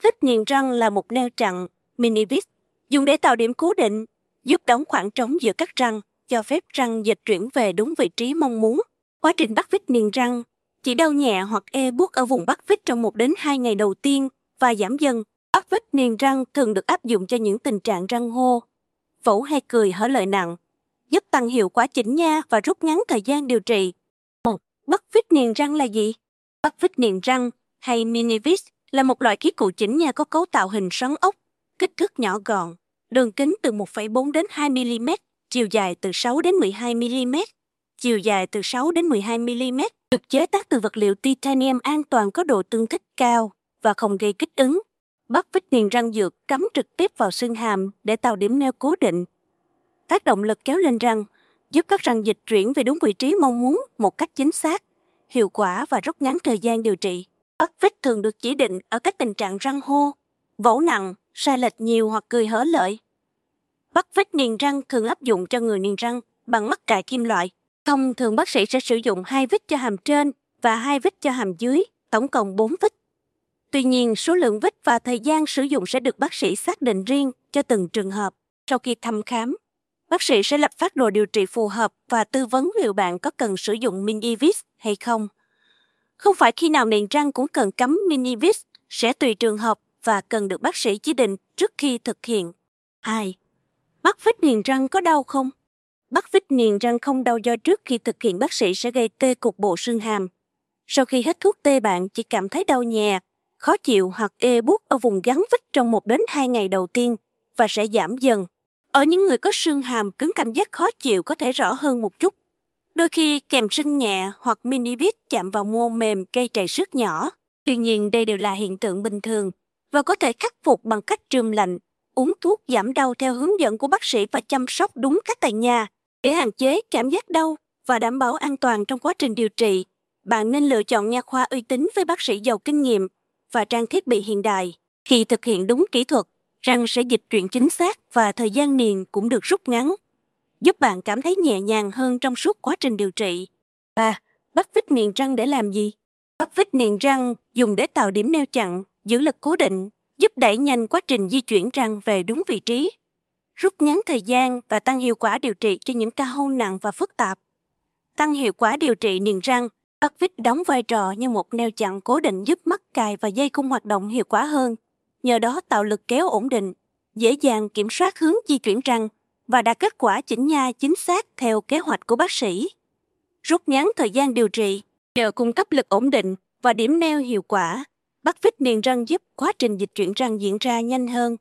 Thích niềng răng là một neo chặn mini-vis dùng để tạo điểm cố định, giúp đóng khoảng trống giữa các răng, cho phép răng dịch chuyển về đúng vị trí mong muốn. Quá trình bắt vít niềng răng chỉ đau nhẹ hoặc buốt ở vùng bắt vít trong 1 đến 2 ngày đầu tiên và giảm dần. Bắt vít niềng răng thường được áp dụng cho những tình trạng răng hô, phẫu hay cười hở lợi nặng, giúp tăng hiệu quả chỉnh nha và rút ngắn thời gian điều trị. 1. Bắt vít niềng răng là gì? Bắt vít niềng răng hay mini-vis là một loại khí cụ chỉnh nha có cấu tạo hình xoắn ốc, kích thước nhỏ gọn, đường kính từ 1,4 đến 2 mm, chiều dài từ 6 đến 12 mm, chiều dài từ 6 đến 12 mm, được chế tác từ vật liệu titanium an toàn có độ tương thích cao và không gây kích ứng. Bắt vít niềng răng dược cắm trực tiếp vào xương hàm để tạo điểm neo cố định. Tác động lực kéo lên răng, giúp các răng dịch chuyển về đúng vị trí mong muốn một cách chính xác, hiệu quả và rút ngắn thời gian điều trị. Bắt vít thường được chỉ định ở các tình trạng răng hô, vẩu nặng, sai lệch nhiều hoặc cười hở lợi. Bắt vít niềng răng thường áp dụng cho người niềng răng bằng mắc cài kim loại. Thông thường bác sĩ sẽ sử dụng 2 vít cho hàm trên và 2 vít cho hàm dưới, tổng cộng 4 vít. Tuy nhiên, số lượng vít và thời gian sử dụng sẽ được bác sĩ xác định riêng cho từng trường hợp. Sau khi thăm khám, bác sĩ sẽ lập phác đồ điều trị phù hợp và tư vấn liệu bạn có cần sử dụng mini-vis hay không. Không phải khi nào niềng răng cũng cần cắm mini-vis, sẽ tùy trường hợp và cần được bác sĩ chỉ định trước khi thực hiện. 2. Bắt vít niềng răng có đau không? Bắt vít niềng răng không đau do trước khi thực hiện bác sĩ sẽ gây tê cục bộ xương hàm. Sau khi hết thuốc tê bạn chỉ cảm thấy đau nhẹ, khó chịu hoặc buốt ở vùng gắn vít trong 1 đến 2 ngày đầu tiên và sẽ giảm dần. Ở những người có xương hàm cứng, cảm giác khó chịu có thể rõ hơn một chút. Đôi khi kèm sưng nhẹ hoặc mini-vis chạm vào mô mềm gây trầy xước nhỏ. Tuy nhiên đây đều là hiện tượng bình thường và có thể khắc phục bằng cách chườm lạnh, uống thuốc giảm đau theo hướng dẫn của bác sĩ và chăm sóc đúng cách tại nhà. Để hạn chế cảm giác đau và đảm bảo an toàn trong quá trình điều trị, bạn nên lựa chọn nha khoa uy tín với bác sĩ giàu kinh nghiệm và trang thiết bị hiện đại. Khi thực hiện đúng kỹ thuật, răng sẽ dịch chuyển chính xác và thời gian niềng cũng được rút ngắn, giúp bạn cảm thấy nhẹ nhàng hơn trong suốt quá trình điều trị. 3. Bắt vít niềng răng để làm gì? Bắt vít niềng răng dùng để tạo điểm neo chặn, giữ lực cố định, giúp đẩy nhanh quá trình di chuyển răng về đúng vị trí, rút ngắn thời gian và tăng hiệu quả điều trị cho những ca hô nặng và phức tạp. Tăng hiệu quả điều trị niềng răng, bắt vít đóng vai trò như một neo chặn cố định giúp mắc cài và dây cung hoạt động hiệu quả hơn. Nhờ đó tạo lực kéo ổn định, dễ dàng kiểm soát hướng di chuyển răng và đạt kết quả chỉnh nha chính xác theo kế hoạch của bác sĩ. Rút ngắn thời gian điều trị, nhờ cung cấp lực ổn định và điểm neo hiệu quả, bắt vít niềng răng giúp quá trình dịch chuyển răng diễn ra nhanh hơn.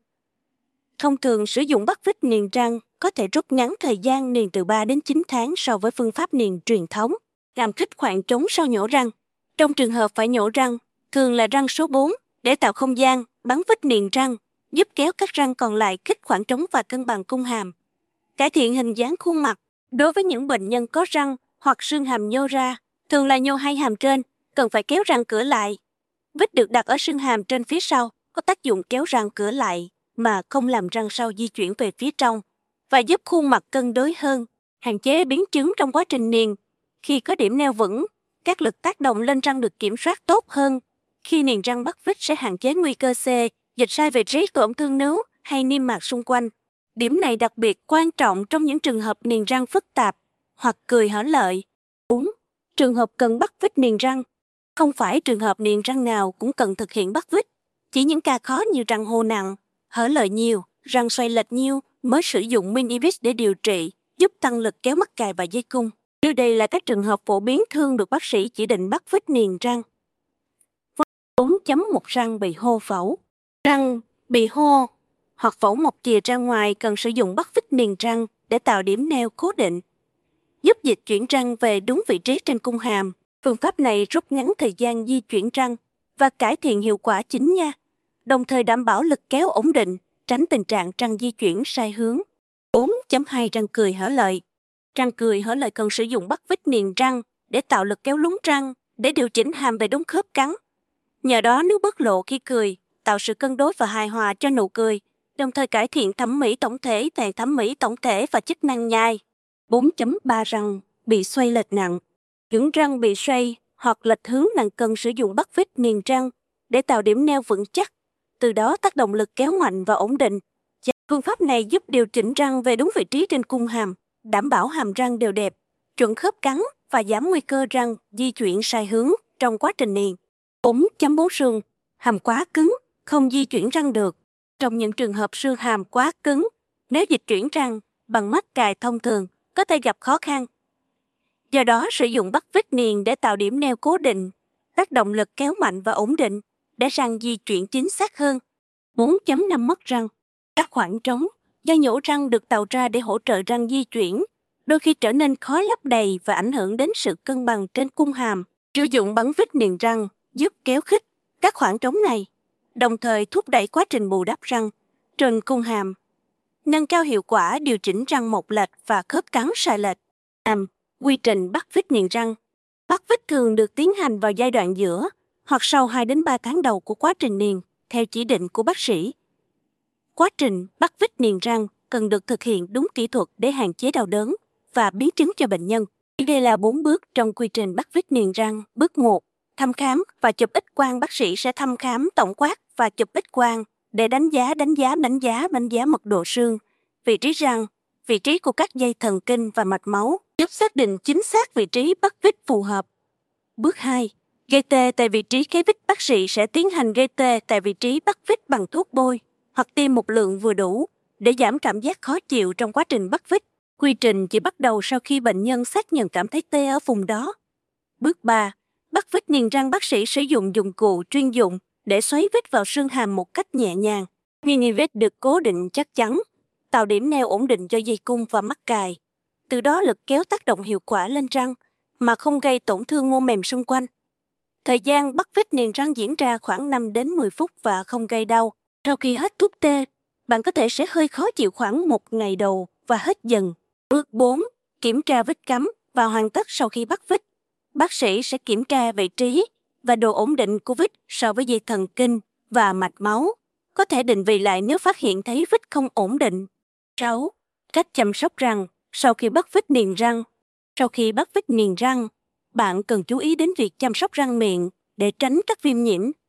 Thông thường sử dụng bắt vít niềng răng có thể rút ngắn thời gian niềng từ 3 đến 9 tháng so với phương pháp niềng truyền thống, làm khít khoảng trống sau nhổ răng. Trong trường hợp phải nhổ răng, thường là răng số 4, để tạo không gian, bắn vít niềng răng, giúp kéo các răng còn lại khít khoảng trống và cân bằng cung hàm. Cải thiện hình dáng khuôn mặt. Đối với những bệnh nhân có răng hoặc xương hàm nhô ra, thường là nhô hai hàm trên, cần phải kéo răng cửa lại. Vít được đặt ở xương hàm trên phía sau, có tác dụng kéo răng cửa lại mà không làm răng sau di chuyển về phía trong và giúp khuôn mặt cân đối hơn, hạn chế biến chứng trong quá trình niềng. Khi có điểm neo vững, các lực tác động lên răng được kiểm soát tốt hơn. Khi niềng răng bắt vít sẽ hạn chế nguy cơ xê, dịch sai vị trí tổn thương nướu hay niêm mạc xung quanh. Điểm này đặc biệt quan trọng trong những trường hợp niềng răng phức tạp hoặc cười hở lợi. 4. Trường hợp cần bắt vít niềng răng. Không phải trường hợp niềng răng nào cũng cần thực hiện bắt vít. Chỉ những ca khó như răng hô nặng, hở lợi nhiều, răng xoay lệch nhiều mới sử dụng mini-vis để điều trị, giúp tăng lực kéo mắc cài và dây cung. Dưới đây là các trường hợp phổ biến thường được bác sĩ chỉ định bắt vít niềng răng. 4.1 Răng bị hô phẫu. Răng bị hô hoặc phẫu mọc chìa ra ngoài cần sử dụng bắt vít niềng răng để tạo điểm neo cố định, giúp dịch chuyển răng về đúng vị trí trên cung hàm. Phương pháp này rút ngắn thời gian di chuyển răng và cải thiện hiệu quả chỉnh nha, đồng thời đảm bảo lực kéo ổn định, tránh tình trạng răng di chuyển sai hướng. 4.2 Răng cười hở lợi. Răng cười hở lợi cần sử dụng bắt vít niềng răng để tạo lực kéo lún răng, để điều chỉnh hàm về đúng khớp cắn. Nhờ đó nước bớt lộ khi cười, tạo sự cân đối và hài hòa cho nụ cười, đồng thời cải thiện thẩm mỹ tổng thể, hệ thẩm mỹ tổng thể và chức năng nhai. 4.3 Răng bị xoay lệch nặng. Những răng bị xoay hoặc lệch hướng nặng cần sử dụng bắt vít niềng răng để tạo điểm neo vững chắc, từ đó tác động lực kéo mạnh và ổn định. Phương pháp này giúp điều chỉnh răng về đúng vị trí trên cung hàm, đảm bảo hàm răng đều đẹp, chuẩn khớp cắn và giảm nguy cơ răng di chuyển sai hướng trong quá trình niền. 4.4 Xương hàm quá cứng, không di chuyển răng được. Trong những trường hợp xương hàm quá cứng, nếu dịch chuyển răng bằng mắc cài thông thường có thể gặp khó khăn. Do đó, sử dụng bắt vít niền để tạo điểm neo cố định, tác động lực kéo mạnh và ổn định để răng di chuyển chính xác hơn. 4.5 Mất răng. Các khoảng trống do nhổ răng được tạo ra để hỗ trợ răng di chuyển, đôi khi trở nên khó lấp đầy và ảnh hưởng đến sự cân bằng trên cung hàm. Sử dụng bắn vít niền răng giúp kéo khích các khoảng trống này, đồng thời thúc đẩy quá trình bù đắp răng trên cung hàm, nâng cao hiệu quả điều chỉnh răng mọc lệch và khớp cắn sai lệch. Quy trình bắt vít niền răng. Bắt vít thường được tiến hành vào giai đoạn giữa hoặc sau 2 đến 3 tháng đầu của quá trình niền, theo chỉ định của bác sĩ. Quá trình bắt vít niền răng cần được thực hiện đúng kỹ thuật để hạn chế đau đớn và biến chứng cho bệnh nhân. Đây là 4 bước trong quy trình bắt vít niền răng. Bước 1. Thăm khám và chụp X-quang. Bác sĩ sẽ thăm khám tổng quát và chụp X-quang để đánh giá mật độ xương, vị trí răng, vị trí của các dây thần kinh và mạch máu, giúp xác định chính xác vị trí bắt vít phù hợp. Bước 2. Gây tê tại vị trí cái vít. Bác sĩ sẽ tiến hành gây tê tại vị trí bắt vít bằng thuốc bôi hoặc tiêm một lượng vừa đủ để giảm cảm giác khó chịu trong quá trình bắt vít. Quy trình chỉ bắt đầu sau khi bệnh nhân xác nhận cảm thấy tê ở vùng đó. Bước 3. Bắt vít niền răng. Bác sĩ sử dụng dụng cụ chuyên dụng để xoáy vít vào xương hàm một cách nhẹ nhàng. Mini vít được cố định chắc chắn, tạo điểm neo ổn định cho dây cung và mắc cài. Từ đó lực kéo tác động hiệu quả lên răng mà không gây tổn thương mô mềm xung quanh. Thời gian bắt vít niền răng diễn ra khoảng 5 đến 10 phút và không gây đau. Sau khi hết thuốc tê, bạn có thể sẽ hơi khó chịu khoảng 1 ngày đầu và hết dần. Bước 4. Kiểm tra vít cắm và hoàn tất sau khi bắt vít. Bác sĩ sẽ kiểm tra vị trí và độ ổn định của vít so với dây thần kinh và mạch máu. Có thể định vị lại nếu phát hiện thấy vít không ổn định. 6. Cách chăm sóc răng sau khi bắt vít niền răng. Sau khi bắt vít niền răng, bạn cần chú ý đến việc chăm sóc răng miệng để tránh các viêm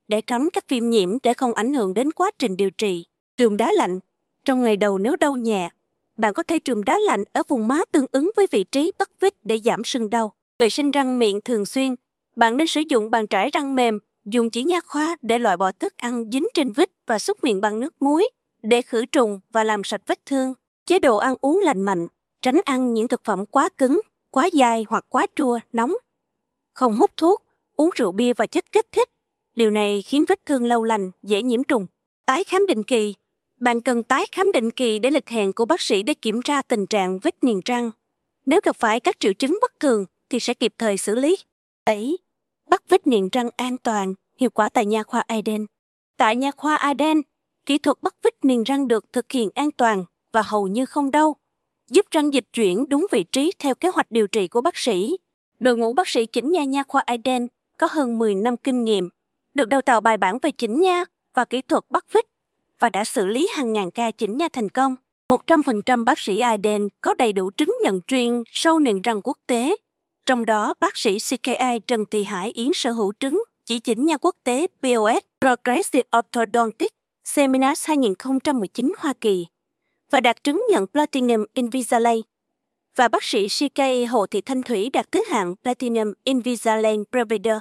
nhiễm để không ảnh hưởng đến quá trình điều trị. Trùm đá lạnh. Trong ngày đầu nếu đau nhẹ, bạn có thể trùm đá lạnh ở vùng má tương ứng với vị trí bắt vít để giảm sưng đau. Vệ sinh răng miệng thường xuyên. Bạn nên sử dụng bàn trải răng mềm, dùng chỉ nha khoa để loại bỏ thức ăn dính trên vít và súc miệng bằng nước muối để khử trùng và làm sạch vết thương. Chế độ ăn uống lành mạnh, tránh ăn những thực phẩm quá cứng, quá dai hoặc quá chua, nóng. Không hút thuốc, uống rượu bia và chất kích thích. Điều này khiến vết thương lâu lành, dễ nhiễm trùng. Tái khám định kỳ. Bạn cần tái khám định kỳ để lịch hẹn của bác sĩ để kiểm tra tình trạng vết niền răng. Nếu gặp phải các triệu chứng bất thường thì sẽ kịp thời xử lý. 7. Bắt vít niền răng an toàn, hiệu quả tại nha khoa Eden. Tại nha khoa Eden, kỹ thuật bắt vít niền răng được thực hiện an toàn và hầu như không đau, giúp răng dịch chuyển đúng vị trí theo kế hoạch điều trị của bác sĩ. Đội ngũ bác sĩ chỉnh nha nha khoa Eden có hơn 10 năm kinh nghiệm, được đào tạo bài bản về chỉnh nha và kỹ thuật bắt vít và đã xử lý hàng ngàn ca chỉnh nha thành công. 100% bác sĩ Eden có đầy đủ chứng nhận chuyên sâu niềng răng quốc tế. Trong đó, bác sĩ CKI Trần Thị Hải Yến sở hữu chứng chỉ chỉnh nha quốc tế POS Progressive Orthodontics Seminars 2019 Hoa Kỳ và đạt chứng nhận Platinum Invisalign. Và bác sĩ CKI Hồ Thị Thanh Thủy đạt thứ hạng Platinum Invisalign Provider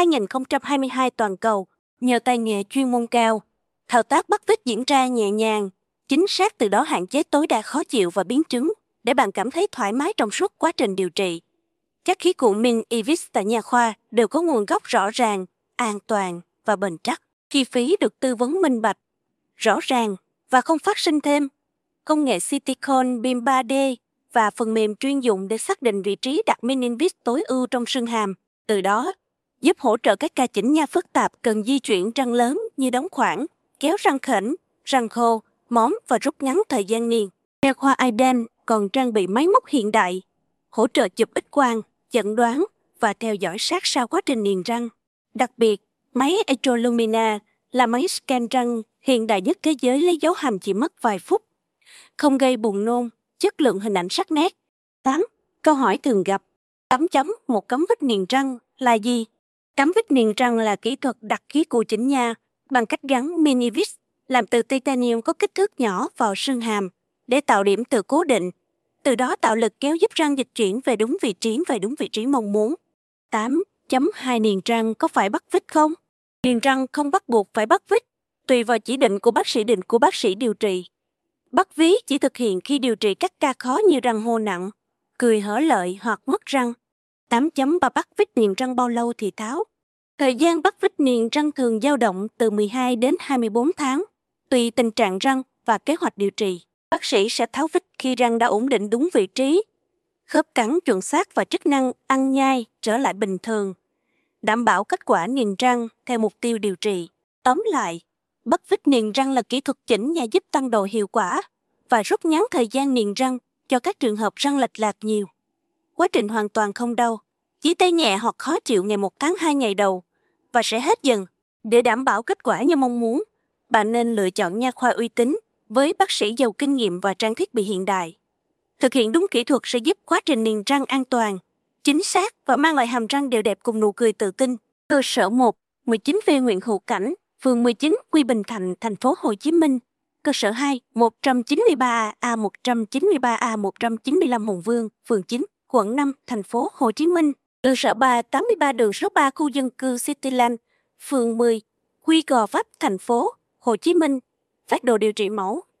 2022 toàn cầu nhờ tay nghề chuyên môn cao. Thao tác bắt vít diễn ra nhẹ nhàng, chính xác, từ đó hạn chế tối đa khó chịu và biến chứng để bạn cảm thấy thoải mái trong suốt quá trình điều trị. Các khí cụ Min Evis tại nha khoa đều có nguồn gốc rõ ràng, an toàn và bền chắc. Chi phí được tư vấn minh bạch, rõ ràng và không phát sinh thêm. Công nghệ Citicone BIM 3D và phần mềm chuyên dụng để xác định vị trí đặt Min Evis tối ưu trong xương hàm. Từ đó, giúp hỗ trợ các ca chỉnh nha phức tạp cần di chuyển răng lớn như đóng khoảng, kéo răng khểnh, răng khô, móm và rút ngắn thời gian niền. Nha khoa Eden còn trang bị máy móc hiện đại, hỗ trợ chụp X-quang, chẩn đoán và theo dõi sát sao quá trình niền răng. Đặc biệt, máy Etrolumina là máy scan răng hiện đại nhất thế giới, lấy dấu hàm chỉ mất vài phút, không gây buồn nôn, chất lượng hình ảnh sắc nét. 8. Câu hỏi thường gặp. Một cắm vít niền răng là gì? Cắm vít niền răng là kỹ thuật đặt khí cụ chỉnh nha bằng cách gắn mini vít làm từ titanium có kích thước nhỏ vào xương hàm để tạo điểm tựa cố định, từ đó tạo lực kéo giúp răng dịch chuyển về đúng vị trí mong muốn. 8.2 Niềng răng có phải bắt vít không? Niềng răng không bắt buộc phải bắt vít, tùy vào chỉ định của bác sĩ điều trị. Bắt ví chỉ thực hiện khi điều trị các ca khó như răng hô nặng, cười hở lợi hoặc mất răng. 8.3 Bắt vít niềng răng bao lâu thì tháo? Thời gian bắt vít niềng răng thường dao động từ 12 đến 24 tháng, tùy tình trạng răng và kế hoạch điều trị. Bác sĩ sẽ tháo vít khi răng đã ổn định đúng vị trí, khớp cắn chuẩn xác và chức năng ăn nhai trở lại bình thường, đảm bảo kết quả niềng răng theo mục tiêu điều trị. Tóm lại, bắt vít niềng răng là kỹ thuật chỉnh nha giúp tăng độ hiệu quả và rút ngắn thời gian niềng răng cho các trường hợp răng lệch lạc nhiều. Quá trình hoàn toàn không đau, chỉ tê nhẹ hoặc khó chịu ngày 1 tháng 2 ngày đầu và sẽ hết dần. Để đảm bảo kết quả như mong muốn, bạn nên lựa chọn nha khoa uy tín với bác sĩ giàu kinh nghiệm và trang thiết bị hiện đại. Thực hiện đúng kỹ thuật sẽ giúp quá trình niềng răng an toàn, chính xác và mang lại hàm răng đều đẹp cùng nụ cười tự tin. Cơ sở 1, 19V Nguyễn Hữu Cảnh, phường 19, Quy Bình Thạnh, thành phố Hồ Chí Minh. Cơ sở 2, 193A, 193A, 195 Hùng Vương, phường 9, quận 5, thành phố Hồ Chí Minh. Cơ sở 3, 83 đường số 3 khu dân cư Cityland, phường 10, Quy Gò Vấp, thành phố Hồ Chí Minh. Phác đồ điều trị mẫu